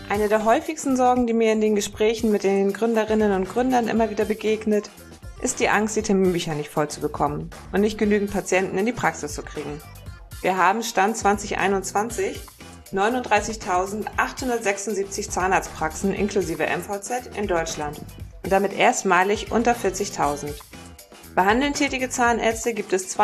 Eine der häufigsten Sorgen, die mir in den Gesprächen mit den Gründerinnen und Gründern immer wieder begegnet, ist die Angst, die Terminbücher nicht voll zu bekommen und nicht genügend Patienten in die Praxis zu kriegen. Wir haben Stand 2021 39.876 Zahnarztpraxen inklusive MVZ in Deutschland und damit erstmalig unter 40.000. Behandeln tätige Zahnärzte gibt es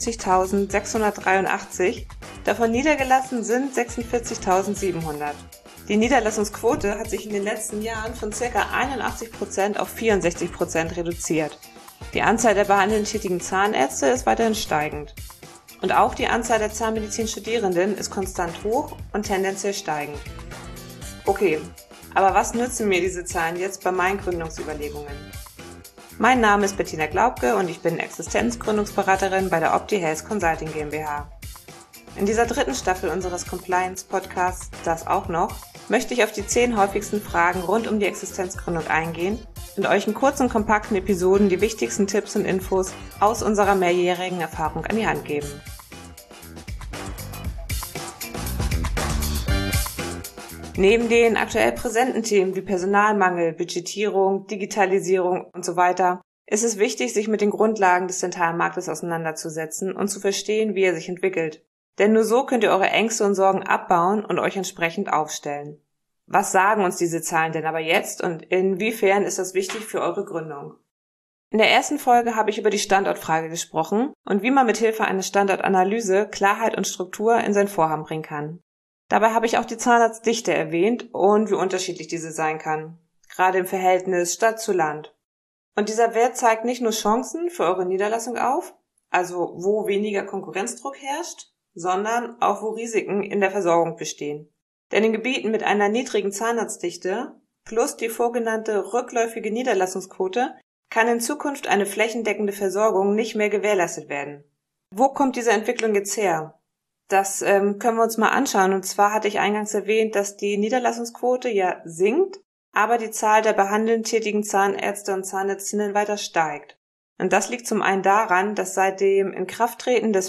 72.683, davon niedergelassen sind 46.700. Die Niederlassungsquote hat sich in den letzten Jahren von ca. 81% auf 64% reduziert. Die Anzahl der behandeln tätigen Zahnärzte ist weiterhin steigend. Und auch die Anzahl der Zahnmedizin-Studierenden ist konstant hoch und tendenziell steigend. Okay, aber was nützen mir diese Zahlen jetzt bei meinen Gründungsüberlegungen? Mein Name ist Bettina Glaubke und ich bin Existenzgründungsberaterin bei der Opti Health Consulting GmbH. In dieser dritten Staffel unseres Compliance-Podcasts Das auch noch möchte ich auf die 10 häufigsten Fragen rund um die Existenzgründung eingehen und euch in kurzen, kompakten Episoden die wichtigsten Tipps und Infos aus unserer mehrjährigen Erfahrung an die Hand geben. Neben den aktuell präsenten Themen wie Personalmangel, Budgetierung, Digitalisierung und so weiter ist es wichtig, sich mit den Grundlagen des Dentalmarktes auseinanderzusetzen und zu verstehen, wie er sich entwickelt. Denn nur so könnt ihr eure Ängste und Sorgen abbauen und euch entsprechend aufstellen. Was sagen uns diese Zahlen denn aber jetzt und inwiefern ist das wichtig für eure Gründung? In der ersten Folge habe ich über die Standortfrage gesprochen und wie man mit Hilfe einer Standortanalyse Klarheit und Struktur in sein Vorhaben bringen kann. Dabei habe ich auch die Zahnarztdichte erwähnt und wie unterschiedlich diese sein kann, gerade im Verhältnis Stadt zu Land. Und dieser Wert zeigt nicht nur Chancen für eure Niederlassung auf, also wo weniger Konkurrenzdruck herrscht, sondern auch wo Risiken in der Versorgung bestehen. Denn in Gebieten mit einer niedrigen Zahnarztdichte plus die vorgenannte rückläufige Niederlassungsquote kann in Zukunft eine flächendeckende Versorgung nicht mehr gewährleistet werden. Wo kommt diese Entwicklung jetzt her? Das können wir uns mal anschauen. Und zwar hatte ich eingangs erwähnt, dass die Niederlassungsquote ja sinkt, aber die Zahl der behandeln tätigen Zahnärzte und Zahnärztinnen weiter steigt. Und das liegt zum einen daran, dass seit dem Inkrafttreten des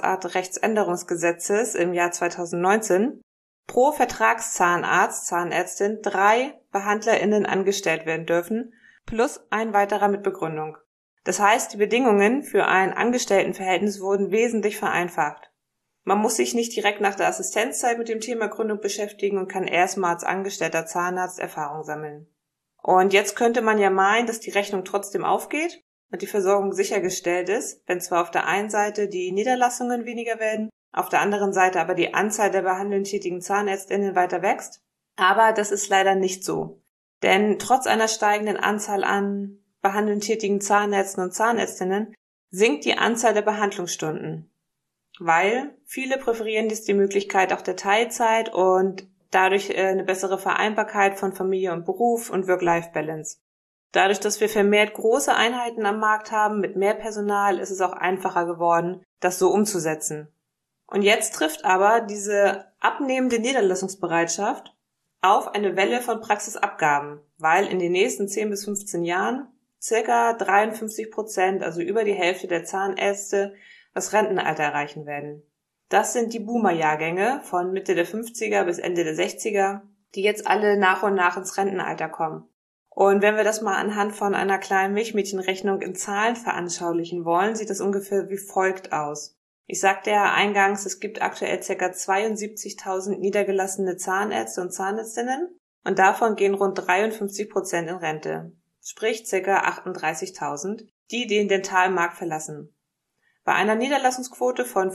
Vertragsartrechtsänderungsgesetzes im Jahr 2019 pro Vertragszahnarzt, Zahnärztin 3 BehandlerInnen angestellt werden dürfen, plus ein weiterer mit Begründung. Das heißt, die Bedingungen für ein Angestelltenverhältnis wurden wesentlich vereinfacht. Man muss sich nicht direkt nach der Assistenzzeit mit dem Thema Gründung beschäftigen und kann erstmal als angestellter Zahnarzt Erfahrung sammeln. Und jetzt könnte man ja meinen, dass die Rechnung trotzdem aufgeht und die Versorgung sichergestellt ist, wenn zwar auf der einen Seite die Niederlassungen weniger werden, auf der anderen Seite aber die Anzahl der behandeln tätigen ZahnärztInnen weiter wächst. Aber das ist leider nicht so. Denn trotz einer steigenden Anzahl an behandeln tätigen Zahnärzten und Zahnärztinnen sinkt die Anzahl der Behandlungsstunden. Weil viele präferieren jetzt die Möglichkeit auch der Teilzeit und dadurch eine bessere Vereinbarkeit von Familie und Beruf und Work-Life-Balance. Dadurch, dass wir vermehrt große Einheiten am Markt haben mit mehr Personal, ist es auch einfacher geworden, das so umzusetzen. Und jetzt trifft aber diese abnehmende Niederlassungsbereitschaft auf eine Welle von Praxisabgaben, weil in den nächsten 10 bis 15 Jahren ca. 53%, also über die Hälfte der Zahnärzte, das Rentenalter erreichen werden. Das sind die Boomer-Jahrgänge von Mitte der 50er bis Ende der 60er, die jetzt alle nach und nach ins Rentenalter kommen. Und wenn wir das mal anhand von einer kleinen Milchmädchenrechnung in Zahlen veranschaulichen wollen, sieht das ungefähr wie folgt aus. Ich sagte ja eingangs, es gibt aktuell ca. 72.000 niedergelassene Zahnärzte und Zahnärztinnen und davon gehen rund 53% in Rente, sprich ca. 38.000, die den Dentalmarkt verlassen. Bei einer Niederlassungsquote von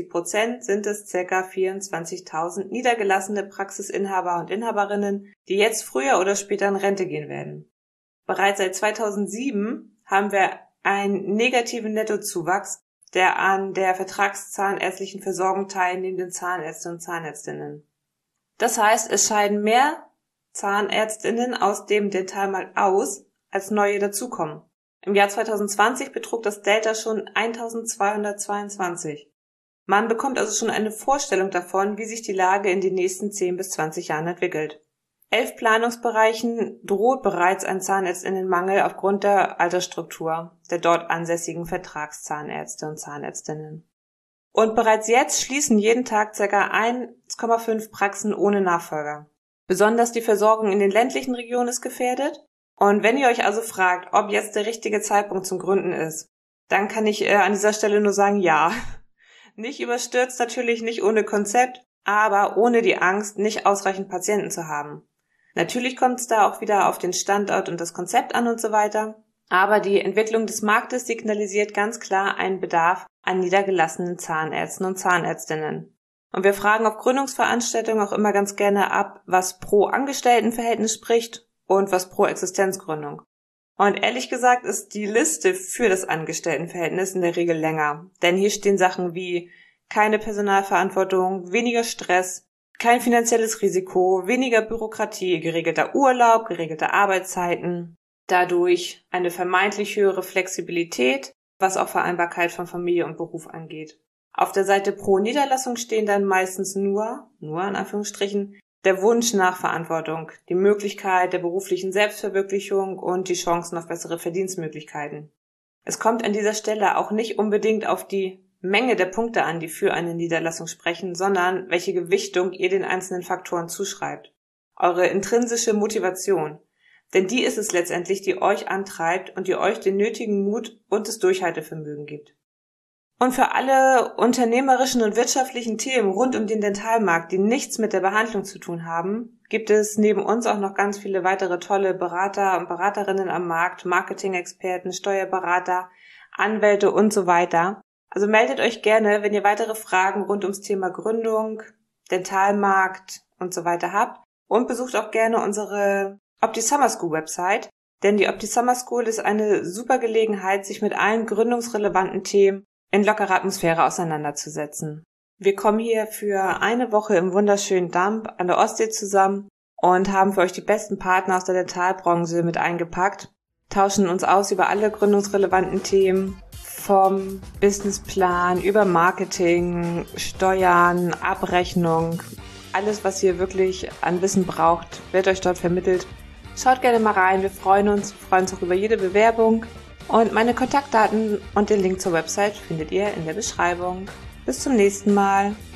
64% sind es ca. 24.000 niedergelassene Praxisinhaber und Inhaberinnen, die jetzt früher oder später in Rente gehen werden. Bereits seit 2007 haben wir einen negativen Nettozuwachs der an der vertragszahnärztlichen Versorgung teilnehmenden Zahnärzte und Zahnärztinnen. Das heißt, es scheiden mehr Zahnärztinnen aus dem Dentalmarkt aus, als neue dazukommen. Im Jahr 2020 betrug das Delta schon 1222. Man bekommt also schon eine Vorstellung davon, wie sich die Lage in den nächsten 10 bis 20 Jahren entwickelt. 11 Planungsbereichen droht bereits ein Zahnärztinnenmangel aufgrund der Altersstruktur der dort ansässigen Vertragszahnärzte und Zahnärztinnen. Und bereits jetzt schließen jeden Tag ca. 1,5 Praxen ohne Nachfolger. Besonders die Versorgung in den ländlichen Regionen ist gefährdet. Und wenn ihr euch also fragt, ob jetzt der richtige Zeitpunkt zum Gründen ist, dann kann ich an dieser Stelle nur sagen, ja. Nicht überstürzt natürlich, nicht ohne Konzept, aber ohne die Angst, nicht ausreichend Patienten zu haben. Natürlich kommt es da auch wieder auf den Standort und das Konzept an und so weiter. Aber die Entwicklung des Marktes signalisiert ganz klar einen Bedarf an niedergelassenen Zahnärzten und Zahnärztinnen. Und wir fragen auf Gründungsveranstaltungen auch immer ganz gerne ab, was pro Angestelltenverhältnis spricht und was pro Existenzgründung. Und ehrlich gesagt ist die Liste für das Angestelltenverhältnis in der Regel länger. Denn hier stehen Sachen wie keine Personalverantwortung, weniger Stress, kein finanzielles Risiko, weniger Bürokratie, geregelter Urlaub, geregelte Arbeitszeiten, dadurch eine vermeintlich höhere Flexibilität, was auch Vereinbarkeit von Familie und Beruf angeht. Auf der Seite pro Niederlassung stehen dann meistens nur in Anführungsstrichen, der Wunsch nach Verantwortung, die Möglichkeit der beruflichen Selbstverwirklichung und die Chancen auf bessere Verdienstmöglichkeiten. Es kommt an dieser Stelle auch nicht unbedingt auf die Menge der Punkte an, die für eine Niederlassung sprechen, sondern welche Gewichtung ihr den einzelnen Faktoren zuschreibt. Eure intrinsische Motivation. Denn die ist es letztendlich, die euch antreibt und die euch den nötigen Mut und das Durchhaltevermögen gibt. Und für alle unternehmerischen und wirtschaftlichen Themen rund um den Dentalmarkt, die nichts mit der Behandlung zu tun haben, gibt es neben uns auch noch ganz viele weitere tolle Berater und Beraterinnen am Markt, Marketing-Experten, Steuerberater, Anwälte und so weiter. Also meldet euch gerne, wenn ihr weitere Fragen rund ums Thema Gründung, Dentalmarkt und so weiter habt. Und besucht auch gerne unsere Opti-Summer School Website, denn die Opti-Summer School ist eine super Gelegenheit, sich mit allen gründungsrelevanten Themen in lockerer Atmosphäre auseinanderzusetzen. Wir kommen hier für eine Woche im wunderschönen Damp an der Ostsee zusammen und haben für euch die besten Partner aus der Dentalbranche mit eingepackt, tauschen uns aus über alle gründungsrelevanten Themen, vom Businessplan über Marketing, Steuern, Abrechnung, alles, was ihr wirklich an Wissen braucht, wird euch dort vermittelt. Schaut gerne mal rein, wir freuen uns auch über jede Bewerbung. Und meine Kontaktdaten und den Link zur Website findet ihr in der Beschreibung. Bis zum nächsten Mal.